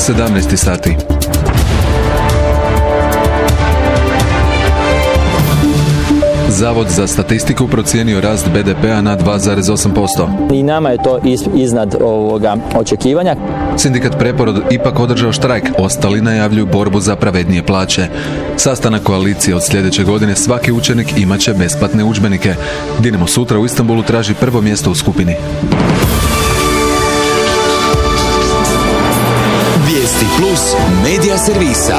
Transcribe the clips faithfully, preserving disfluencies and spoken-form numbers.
sedamnaest sati. Zavod za statistiku procijenio rast be de pea na dva zarez osam posto. I nama je to iznad ovoga očekivanja. Sindikat Preporod ipak održao štrajk, ostali najavljuju borbu za pravednije plaće. Sastanak koalicije od sljedeće godine svaki učenik imat će besplatne udžbenike. Dinamo sutra u Istanbulu traži prvo mjesto u skupini. Vijesti plus medija servisa.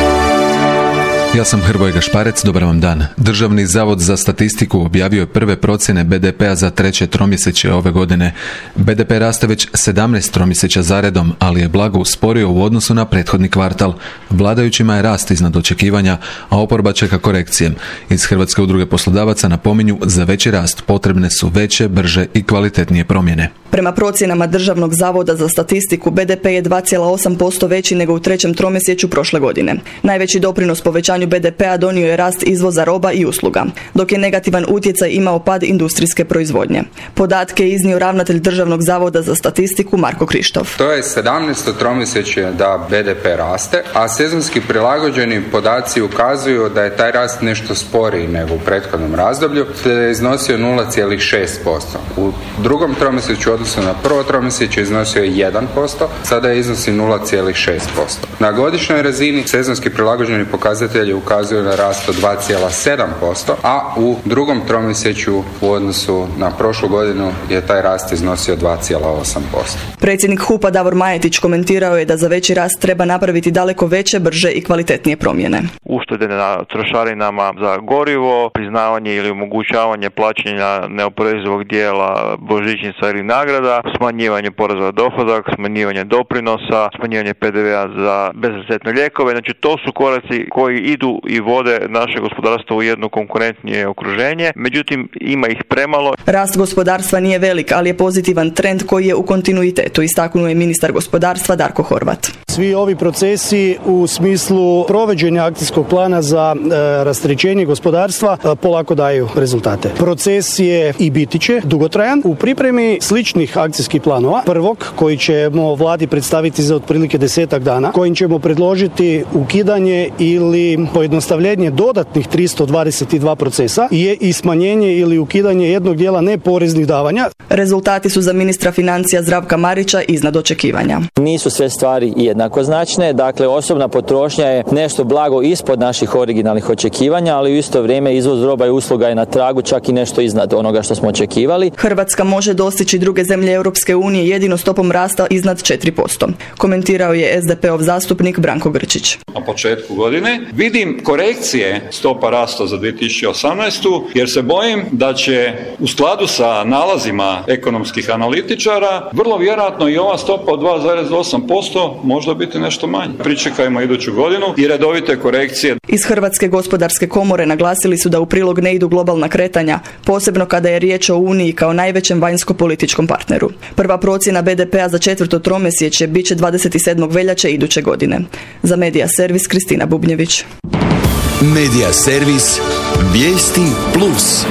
Ja sam Hrvoje Gašparec, dobar vam dan. Državni zavod za statistiku objavio je prve procjene be de pea za treće tromjesečje ove godine. be de pe raste već sedamnaest tromjesečja zaredom, ali je blago usporio u odnosu na prethodni kvartal. Vladajućima je rast iznad očekivanja, a oporba čeka korekcije. Iz Hrvatske udruge poslodavaca napominju, za veći rast potrebne su veće, brže i kvalitetnije promjene. Prema procjenama Državnog zavoda za statistiku, be de pe je dva zarez osam posto veći nego u trećem tromjesečju prošle godine. Najveći doprinos povećanju be de pea donio je rast izvoza roba i usluga, dok je negativan utjecaj imao pad industrijske proizvodnje. Podatke je iznio ravnatelj Državnog zavoda za statistiku Marko Krištof. To je sedamnaesto tromjesečje da be de pe raste, a sezonski prilagođeni podaci ukazuju da je taj rast nešto sporiji nego u prethodnom razdoblju, te je iznosio nula zarez šest posto. U drugom tromjesečju odnosno na prvo tromjesečje iznosio je jedan posto, sada je iznosi nula zarez šest posto. Na godišnjoj razini sezonski prilagođeni pokazatelji ukazuju na rast od dva zarez sedam posto, a u drugom tromjesečju u odnosu na prošlu godinu je taj rast iznosio dva zarez osam posto. Predsjednik hupa Davor Majetić komentirao je da za veći rast treba napraviti daleko veće, brže i kvalitetnije promjene. Uštede na trošarinama za gorivo, priznavanje ili omogućavanje plaćanja neoporezivog dijela božićnica ili nagrada, smanjivanje poreza na dohodak, smanjivanje doprinosa, smanjivanje pe de vea za bezreceptne lijekove. Znači to su koraci koji idu i vode naše gospodarstvo u jedno konkurentnije okruženje. Međutim, ima ih premalo. Rast gospodarstva nije velik, ali je pozitivan trend koji je u kontinuitetu, istaknuo je ministar gospodarstva Darko Horvat. Svi ovi procesi u smislu provođenja akcijskog plana za e, rasterećenje gospodarstva e, polako daju rezultate. Proces je i biti će dugotrajan. U pripremi sličnih akcijskih planova, prvog koji ćemo vladi predstaviti za otprilike desetak dana, kojim ćemo predložiti ukidanje ili pojednostavljenje dodatnih tristo dvadeset dva procesa je i smanjenje ili ukidanje jednog dijela neporeznih davanja. Rezultati su za ministra financija Zdravka Marića iznad očekivanja. Nisu sve stvari jednakoznačne, dakle osobna potrošnja je nešto blago ispod naših originalnih očekivanja, ali u isto vrijeme izvoz roba i usluga je na tragu, čak i nešto iznad onoga što smo očekivali. Hrvatska može dostići druge zemlje Europske unije jedino stopom rasta iznad četiri posto. Komentirao je es de peov zastupnik Branko Grčić. Na početku godine vidim korekcije stopa rasta za dvije tisuće osamnaestu jer se bojim da će u skladu sa nalazima ekonomskih analitičara vrlo vjerojatno i ova stopa od dva zarez osam posto možda biti nešto manje. Pričekajmo iduću godinu i redovite korekcije. Iz Hrvatske gospodarske komore naglasili su da u prilog ne idu globalna kretanja, posebno kada je riječ o Uniji kao najvećem vanjsko-političkom partneru. Prva procjena be de pea za četvrto tromjesečje bit će dvadeset sedmog veljače iduće godine. Za Medija servis Kristina Bubnjević. Medija servis Vijesti plus.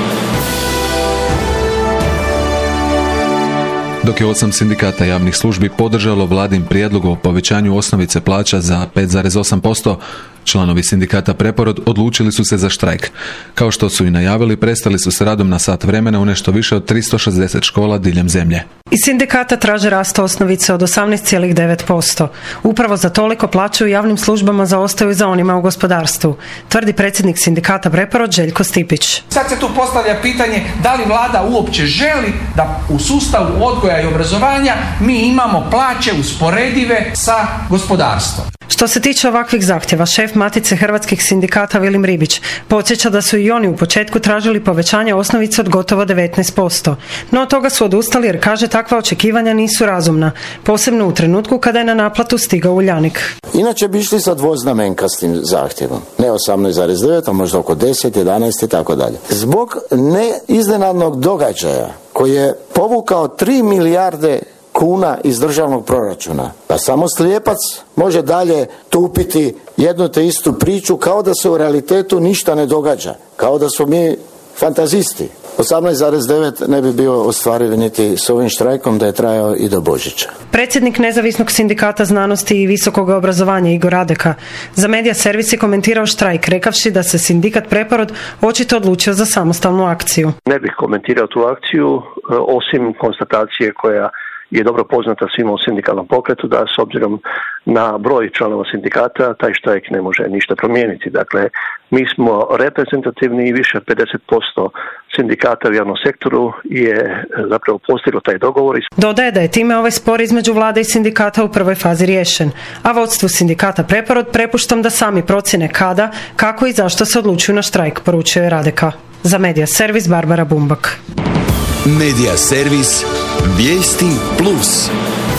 Dok je osam sindikata javnih službi podržalo vladin prijedlog o povećanju osnovice plaća za pet zarez osam posto, članovi sindikata Preporod odlučili su se za štrajk. Kao što su i najavili, prestali su s radom na sat vremena u nešto više od tristo šezdeset škola diljem zemlje. Iz sindikata traže rast osnovice od osamnaest zarez devet posto. Upravo za toliko plaće u javnim službama zaostaju za onima u gospodarstvu, tvrdi predsjednik sindikata Preporod Željko Stipić. Sad se tu postavlja pitanje da li vlada uopće želi da u sustavu odgoja i obrazovanja mi imamo plaće usporedive sa gospodarstvom. Što se tiče ovakvih zahtjeva, šef Matice hrvatskih sindikata Vilim Ribić podsjeća da su i oni u početku tražili povećanje osnovice od gotovo devetnaest posto. No od toga su odustali jer, kaže, takva očekivanja nisu razumna, posebno u trenutku kada je na naplatu stigao Uljanik. Inače bi išli sa dvoznamenkastim zahtjevom. Ne osamnaest zarez devet, a možda oko deset, jedanaest i tako dalje. Zbog neiznenadnog događaja koji je povukao tri milijarde kuna iz državnog proračuna. Pa samo slijepac može dalje tupiti jednu te istu priču kao da se u realitetu ništa ne događa. Kao da smo mi fantazisti. osamnaest zarez devet ne bi bio ostvariv niti s ovim štrajkom da je trajao i do Božića. Predsjednik Nezavisnog sindikata znanosti i visokog obrazovanja Igor Radeka za Medija servis je komentirao štrajk rekavši da se sindikat Preporod očito odlučio za samostalnu akciju. Ne bih komentirao tu akciju osim konstatacije koja je dobro poznata svima u sindikalnom pokretu da s obzirom na broj članova sindikata taj štrajk ne može ništa promijeniti. Dakle, mi smo reprezentativni i više od pedeset posto sindikata u javnom sektoru je zapravo postiglo taj dogovor. Dodaje da je time ovaj spor između vlade i sindikata u prvoj fazi riješen, a vodstvu sindikata Preporod prepuštam da sami procjene kada, kako i zašto se odlučuju na štrajk, poručuje Radeka. Za Medija servis Barbara Bumbak. Medija servis Vijesti plus.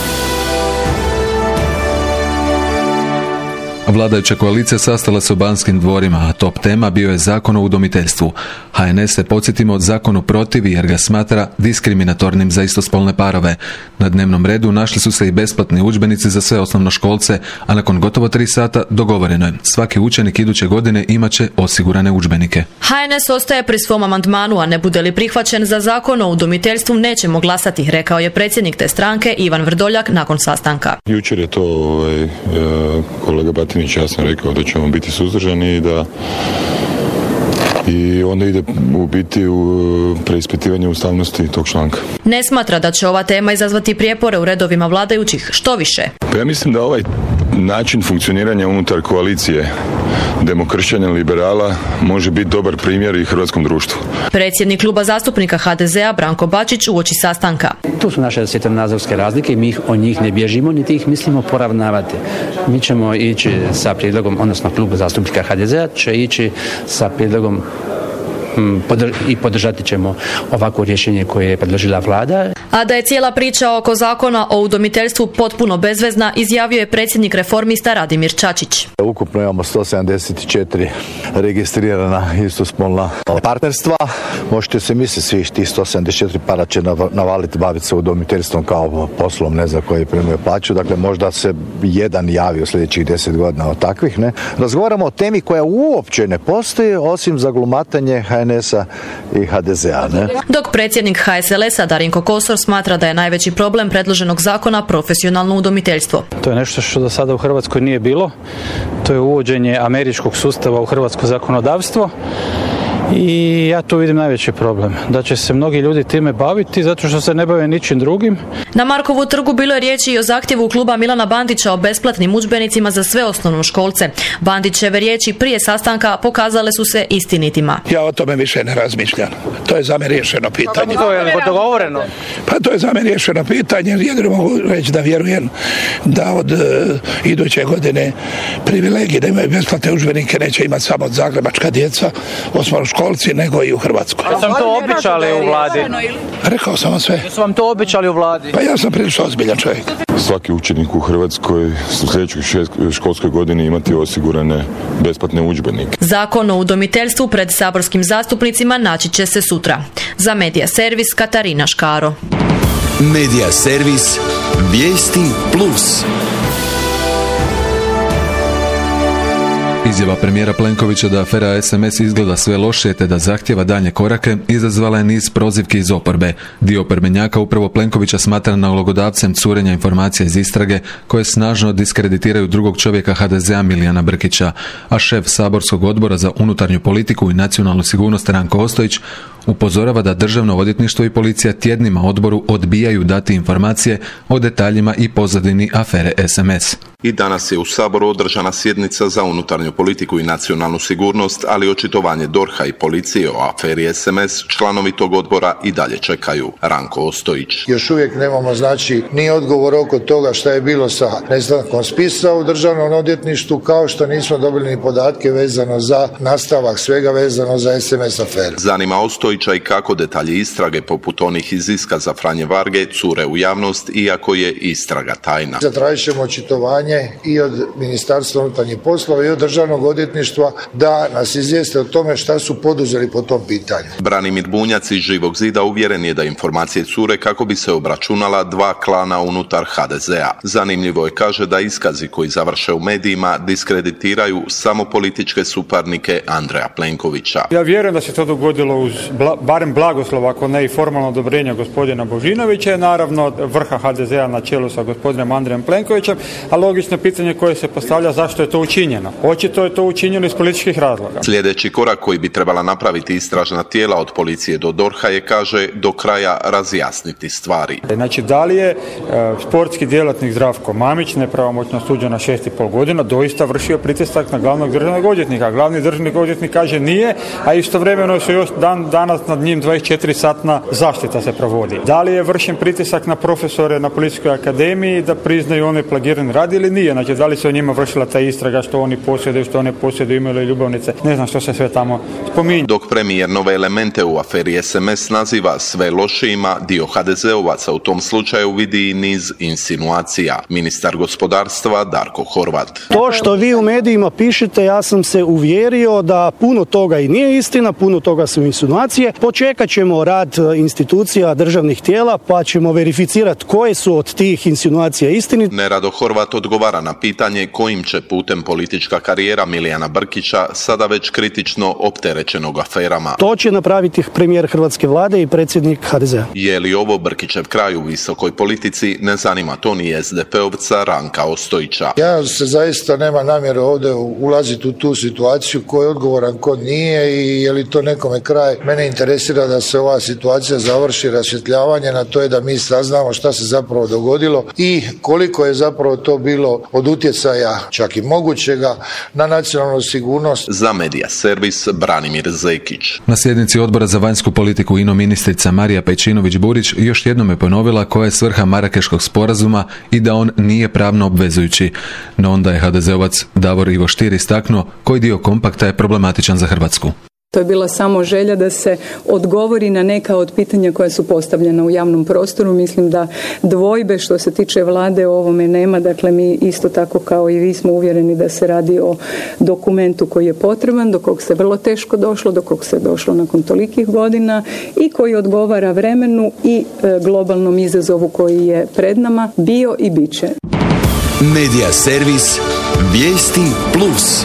Vladajuća koalicija sastala se u Banskim dvorima, a top tema bio je Zakon o udomiteljstvu. ha en es se, podsjetimo, zakonu protivi jer ga smatra diskriminatornim za istospolne parove. Na dnevnom redu našli su se i besplatni udžbenici za sve osnovnoškolce, a nakon gotovo tri sata dogovoreno je. Svaki učenik iduće godine imat će osigurane udžbenike. ha en es ostaje pri svom amandmanu, a ne bude li prihvaćen za Zakon o udomiteljstvu nećemo glasati, rekao je predsjednik te stranke Ivan Vrdoljak nakon sastanka. Jučer je to ovaj, kolega Batin ja sam rekao da ćemo biti suzdržani i da i onda ide u biti u preispitivanje ustavnosti tog članka. Ne smatra da će ova tema izazvati prijepore u redovima vladajućih, što više. Pa ja mislim da ovaj način funkcioniranja unutar koalicije demokršćana liberala može biti dobar primjer i hrvatskom društvu. Predsjednik kluba zastupnika ha de zea Branko Bačić uoči sastanka. Tu su naše svjetonazorske razlike i mi od njih ne bježimo, niti ih mislimo poravnavati. Mi ćemo ići sa prijedlogom, odnosno klub zastupnika ha de zea će ići sa prijedlogom i podržati ćemo ovako rješenje koje je predložila vlada. A da je cijela priča oko Zakona o udomiteljstvu potpuno bezvezna, izjavio je predsjednik Reformista Radimir Čačić. Ukupno imamo sto sedamdeset četiri registrirana istospolna partnerstva. Možete se misliti, svi tih sto sedamdeset četiri para će navaliti baviti se udomiteljstvom kao poslom, ne za koji primaju plaću. Dakle, možda se jedan javi u sljedećih deset godina od takvih. Ne? Razgovaramo o temi koja uopće ne postoji, osim za glumatanje ha en esa i ha de zea. Ne? Dok predsjednik ha es el esa Darinko Kosor smatra da je najveći problem predloženog zakona profesionalno udomiteljstvo. To je nešto što do sada u Hrvatskoj nije bilo. To je uvođenje američkog sustava u hrvatsko zakonodavstvo. I ja tu vidim najveći problem, da će se mnogi ljudi time baviti zato što se ne bave ničim drugim. Na Markovu trgu bilo je riječi i o zahtjevu kluba Milana Bandića o besplatnim udžbenicima za sve osnovnoškolce. Bandićeve riječi prije sastanka pokazale su se istinitima. Ja o tome više ne razmišljam. To je za me riješeno pitanje. To je dogovoreno. Pa to je za me riješeno pitanje, jedino mogu reći da vjerujem da od uh, iduće godine privilegije da imaju besplatne udžbenike neće imati samo zagrebačka djeca, osnovnoškolci, nego i u Hrvatskoj. Ja sam to obećali u vladi. Rekao sam vam sve. Ja sam vam to obećali u vladi. Pa ja sam prilično ozbiljan čovjek. Svaki učenik u Hrvatskoj u sljedećoj školskoj godini imati osigurane besplatne udžbenike. Zakon o udomiteljstvu pred saborskim zastupnicima naći će se sutra. Za Medija servis Katarina Škaro. Medija servis Vijesti plus. Izjava premijera Plenkovića da afera es em es izgleda sve lošije te da zahtjeva daljnje korake izazvala je niz prozivki iz oporbe. Dio oporbenjaka upravo Plenkovića smatra nalogodavcem curenja informacija iz istrage koje snažno diskreditiraju drugog čovjeka ha de zea Milijana Brkića, a šef saborskog odbora za unutarnju politiku i nacionalnu sigurnost Ranko Ostojić upozorava da Državno odvjetništvo i policija tjednima odboru odbijaju dati informacije o detaljima i pozadini afere es em es. I danas je u Saboru održana sjednica za unutarnju politiku i nacionalnu sigurnost, ali očitovanje dorha i policije o aferi es em es članovi tog odbora i dalje čekaju. Ranko Ostojić. Još uvijek nemamo znači ni odgovor oko toga šta je bilo sa nestankom spisa u Državnom odvjetništvu, kao što nismo dobili ni podatke vezano za nastavak svega vezano za es em es aferu. Zanima Ostojića i kako detalji istrage poput onih iz iskaza Franje Varge cure u javnost, iako je istraga tajna. Zatražit ćemo očitovanje pitanje i od Ministarstva unutarnjih poslova i od Državnog odvjetništva da nas izvijeste o tome šta su poduzeli po tom pitanju. Branimir Bunjac iz Živog zida uvjeren je da informacije cure kako bi se obračunala dva klana unutar ha de zea. Zanimljivo je, kaže, da iskazi koji završe u medijima diskreditiraju samo političke suparnike Andreja Plenkovića. Ja vjerujem da se to dogodilo uz bla, barem blagoslov, ako ne i formalno odobrenje gospodina Božinovića, naravno vrha ha de zea na čelu sa gospodinom Andrejem Plenkovićem, a logično pitanje koje se postavlja zašto je to učinjeno. Očito je to učinjeno iz političkih razloga. Sljedeći korak koji bi trebala napraviti istražna tijela od policije do dorha je, kaže, do kraja razjasniti stvari. Znači, da li je e, sportski djelatnik Zdravko Mamić, nepravomoćno osuđen na šest i pol godina, doista vršio pritisak na glavnog državnog odvjetnika? Glavni državni odvjetnik kaže nije, a istovremeno su još dan danas nad njim dvadeset četiri satna zaštita se provodi. Da li je vršen pritisak na profesore na Policijskoj akademiji da priznaju onaj plagirani rad ili nije? Znači, da li se o njima vršila ta istraga što oni posjeduju, što one posjeduju, imali ljubavnice, ne znam što se sve tamo spominje. Dok premijer nove elemente u aferi es em es naziva sve lošijima, dio ha de zeovaca u tom slučaju vidi i niz insinuacija. Ministar gospodarstva Darko Horvat. To što vi u medijima pišete, ja sam se uvjerio da puno toga i nije istina, puno toga su insinuacije. Počekat ćemo rad institucija državnih tijela pa ćemo verificirati koje su od tih insinuacija istinite. Nerado Horvat odgovara na pitanje kojim će putem politička karijera Milijana Brkića, sada već kritično opterećenog aferama. To će napraviti premijer hrvatske vlade i predsjednik ha de zea. Je li ovo Brkićev kraj u visokoj politici, ne zanima to ni es de pe ovca Ranka Ostojića. Ja se zaista nema namjeru ovdje ulaziti u tu situaciju ko je odgovoran, ko nije i je li to nekome kraj. Mene interesira da se ova situacija završi, rasvjetljavanje na to je da mi saznamo šta se zapravo dogodilo i koliko je zapravo to bilo od utjecaja, čak i mogućega, na nacionalnu sigurnost. Za Medija servis Branimir Zekić. Na sjednici Odbora za vanjsku politiku ino ministrica Marija Pejčinović-Burić još jednom je ponovila koja je svrha Marakeškog sporazuma i da on nije pravno obvezujući. No onda je ha de zeovac Davor Ivo Stier istaknuo koji dio kompakta je problematičan za Hrvatsku. To je bila samo želja da se odgovori na neka od pitanja koja su postavljena u javnom prostoru. Mislim da dvojbe što se tiče vlade o ovome nema. Dakle, mi isto tako kao i vi smo uvjereni da se radi o dokumentu koji je potreban, do kog se vrlo teško došlo, do kog se došlo nakon tolikih godina i koji odgovara vremenu i globalnom izazovu koji je pred nama bio i bit će. Medija servis Vijesti plus.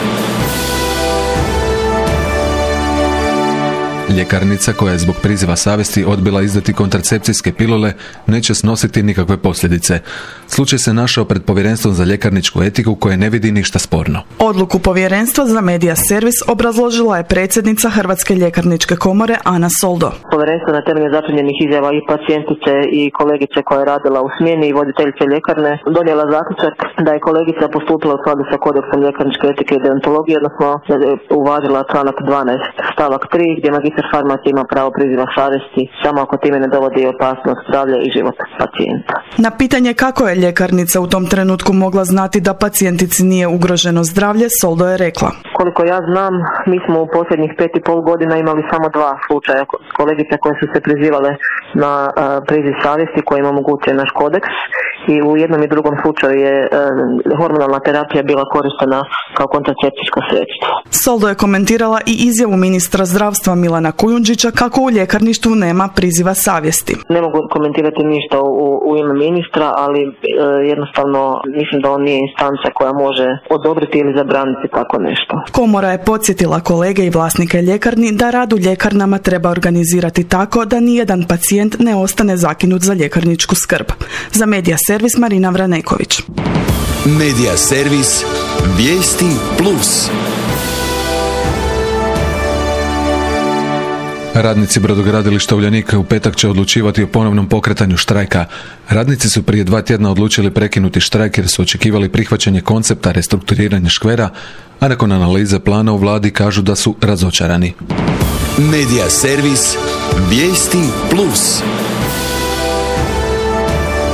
Ljekarnica koja je zbog priziva savjesti odbila izdati kontracepcijske pilule neće snositi nikakve posljedice. Slučaj se našao pred Povjerenstvom za ljekarničku etiku koje ne vidi ništa sporno. Odluku Povjerenstva za Medija servis obrazložila je predsjednica Hrvatske ljekarničke komore Ana Soldo. Povjerenstvo na temelju zaprimljenih izjava i pacijentice i kolegice koja je radila u smjeni i voditeljice ljekarne donijela zaključak da je kolegica postupila u skladu sa kodeksom ljekarničke etike i deontologije, odnosno uvažila članak dvanaest stavak tri gdje magistar farmacije ima pravo priziva savjesti samo ako time ne dovodi opasnost zdravlja i život pacijenta. Na pitanje kako je ljekarnica u tom trenutku mogla znati da pacijentici nije ugroženo zdravlje, Soldo je rekla. Koliko ja znam, mi smo u posljednjih pet i pol godina imali samo dva slučaja kolegice koje su se prizivale na uh, priziv savjesti koji im omogućuje naš kodeks i u jednom i drugom slučaju je uh, hormonalna terapija bila korištena kao kontracepcijsko sredstvo. Soldo je komentirala i izjavu ministra zdravstva Milana Kujundžića kako u ljekarništvu nema priziva savjesti. Ne mogu komentirati ništa u, u ime ministra, ali e, jednostavno mislim da on nije instanca koja može odobriti ili zabraniti tako nešto. Komora je podsjetila kolege i vlasnike ljekarni da rad u ljekarnama treba organizirati tako da nijedan pacijent ne ostane zakinut za ljekarničku skrb. Za Medija servis Marina Vraneković. Medija servis Vijesti plus. Radnici brodogradilišta Uljanika u petak će odlučivati o ponovnom pokretanju štrajka. Radnici su prije dva tjedna odlučili prekinuti štrajk jer su očekivali prihvaćanje koncepta restrukturiranja škvera, a nakon analize plana u vladi kažu da su razočarani. Medija servis Vijesti plus.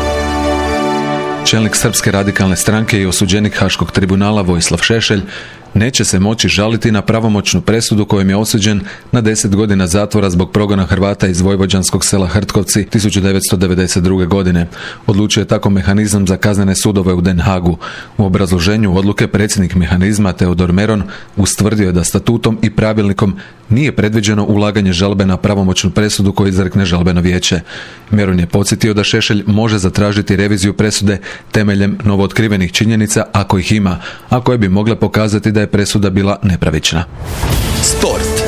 Čelnik Srpske radikalne stranke i osuđenik Haškog tribunala Vojislav Šešelj neće se moći žaliti na pravomoćnu presudu kojom je osuđen na deset godina zatvora zbog progona Hrvata iz vojvođanskog sela Hrtkovci tisuću devetsto devedeset druge. godine. Odlučio je tako mehanizam za kaznene sudove u Den Hagu. U obrazloženju odluke predsjednik mehanizma Teodor Meron ustvrdio je da statutom i pravilnikom nije predviđeno ulaganje žalbe na pravomoćnu presudu koju izrekne žalbeno vijeće. Meron je podsjetio da Šešelj može zatražiti reviziju presude temeljem novootkrivenih činjenica ako ih ima, a koje bi mogle pokazati da je presuda bila nepravična. Sport.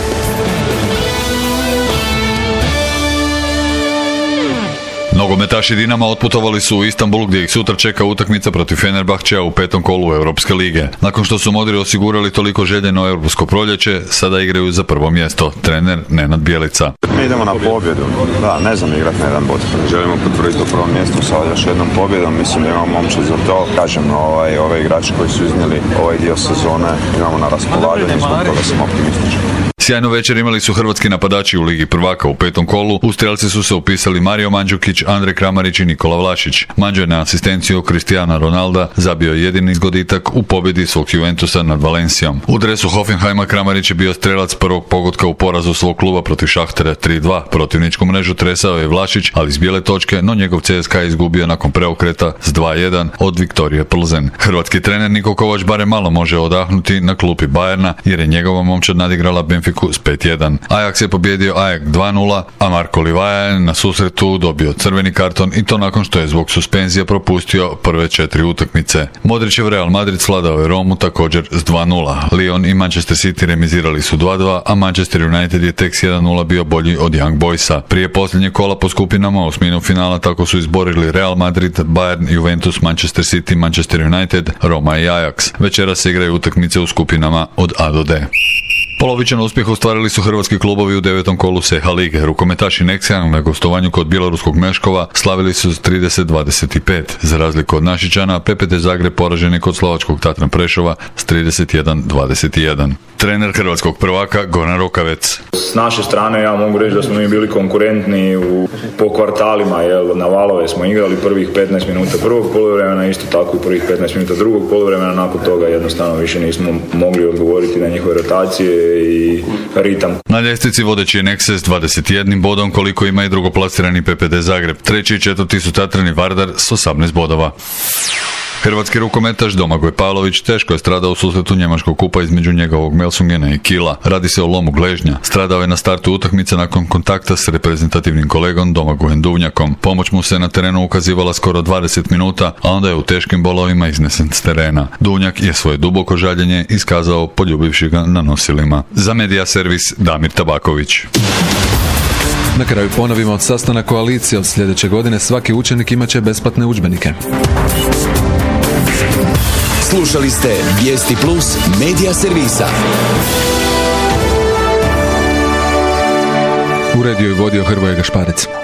Nogometaši Dinama otputovali su u Istanbul gdje ih sutra čeka utakmica protiv Fenerbahčea u petom kolu Europske lige. Nakon što su Modri osigurali toliko željeno europsko proljeće, sada igraju za prvo mjesto. Trener Nenad Bjelica. Mi idemo na pobjedu. Da, ne znam igrati na jedan bod. Želimo potvrditi u prvom mjestu sa još jednom pobjedom. Mislim da imamo momče za to. Kažem, ovaj, ove igrači koji su iznijeli ovaj dio sezone imamo na raspolaganju, zbog toga sam optimističan. Sjajnu večer imali su hrvatski napadači u Ligi prvaka u petom kolu. U strelci su se upisali Mario Mandžukić, Andrej Kramarić i Nikola Vlašić. Mandžo je na asistenciju Cristiana Ronalda zabio jedini zgoditak u pobjedi svog Juventusa nad Valencijom. U dresu Hoffenheima Kramarić je bio strelac prvog pogotka u porazu svog kluba protiv Šahtera tri dva. Protivničku mrežu tresao je Vlašić, ali iz bijele točke, no njegov C S K A je izgubio nakon preokreta s dva jedan od Viktorije Plzen. Hrvatski trener Niko Kovač barem malo može odahnuti na klupi Bayerna, jer je njegova momčad nadigrala Benfiku s pet jedan. Ajax je pobjedio Ajax dva nula, a Marko Livaja je na susretu dobio crveni karton i to nakon što je zbog suspenzija propustio prve četiri utakmice. Modrićev Real Madrid sladao je Romu također s dva nula. Lyon i Manchester City remizirali su dva dva, a Manchester United je tek s jedan nula bio bolji od Young Boysa. Prije posljednje kola po skupinama osminu finala tako su izborili Real Madrid, Bayern, Juventus, Manchester City, Manchester United, Roma i Ajax. Večera se igraju utakmice u skupinama od A do D. Polovičan uspjeh ostvarili su hrvatski klubovi u devetom kolu S H lige. Rukometaši Nexian na gostovanju kod bjeloruskog Meškova slavili su s trideset dvadeset pet. Za razliku od Našičana, P P T Zagreb poražen je kod slovačkog Tatran Prešova s trideset jedan dvadeset jedan. Trener hrvatskog prvaka Goran Rokavec. S naše strane ja mogu reći da smo mi bili konkurentni u, po kvartalima, jel, na valove smo igrali prvih petnaest minuta prvog poluvremena, isto tako i prvih petnaest minuta drugog poluvremena, nakon toga jednostavno više nismo mogli odgovoriti na njihove rotacije i ritam. Na ljestvici vodeći je Nexe s dvadeset jednim bodom, koliko ima i drugoplasirani P P D Zagreb. Treći i četvrti su Tatran i Vardar s osamnaest bodova. Hrvatski rukometaš Domagoj Pavlović teško je stradao u susretu njemačkog kupa između njegovog Melsungena i Kila. Radi se o lomu gležnja. Stradao je na startu utakmice nakon kontakta s reprezentativnim kolegom Domagojem Duvnjakom. Pomoć mu se na terenu ukazivala skoro dvadeset minuta, a onda je u teškim bolovima iznesen s terena. Duvnjak je svoje duboko žaljenje iskazao poljubivši ga na nosilima. Za Medija servis Damir Tabaković. Na kraju ponovimo, od sastanak koalicije od sljedeće godine svaki učenik imat će besplatne udžbenike. Slušali ste Vijesti Plus Medija servisa. Uredio i vodio Hrvoje Gašparec.